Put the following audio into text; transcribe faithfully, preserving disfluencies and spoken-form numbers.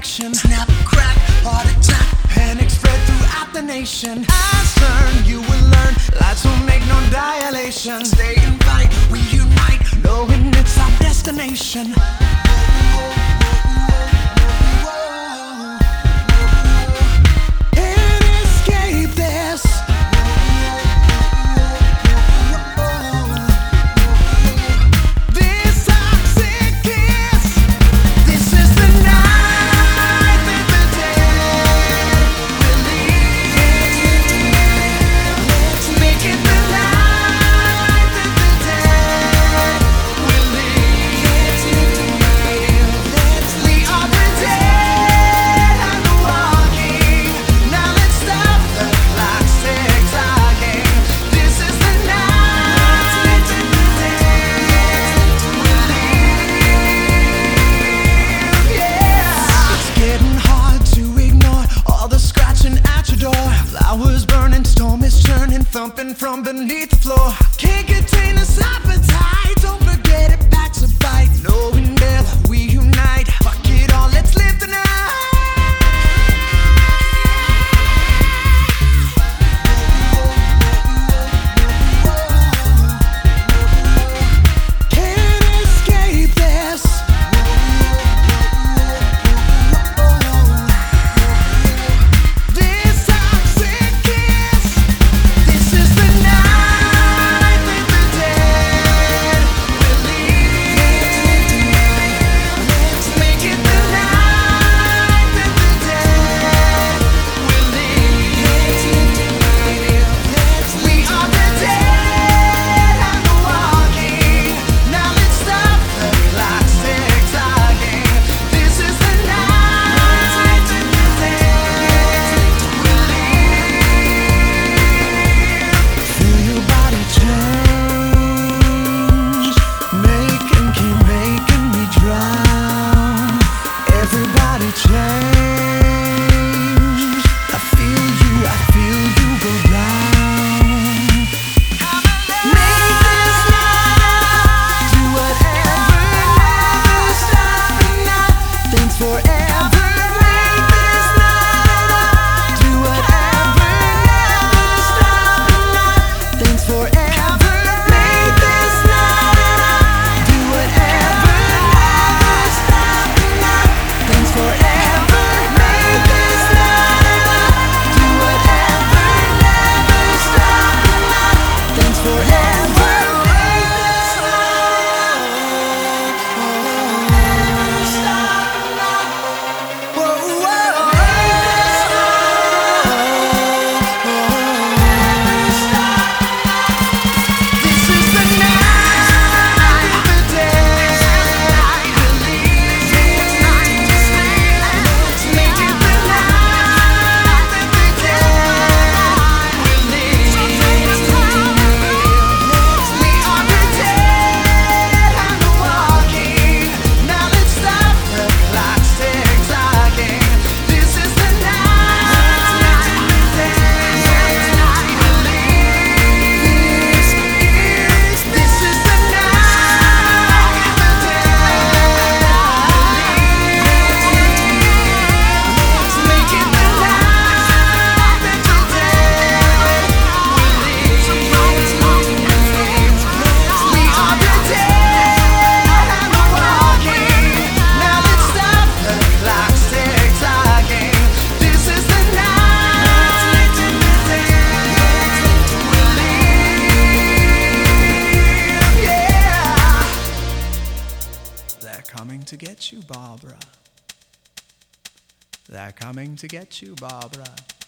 action. Snap, crack, heart attack, panic spread throughout the nation. Eyes turn, you will learn, lights will make no dilation. Stay and fight, we unite, knowing it's our destination. Flowers burning, storm is churning, thumping from beneath the floor. Can't contain this appetite, don't forget it packs a bite. Knowing death, we unite, fuck it all, let's live the night. Can't escape this. Coming to get you, Barbara. They're coming to get you, Barbara.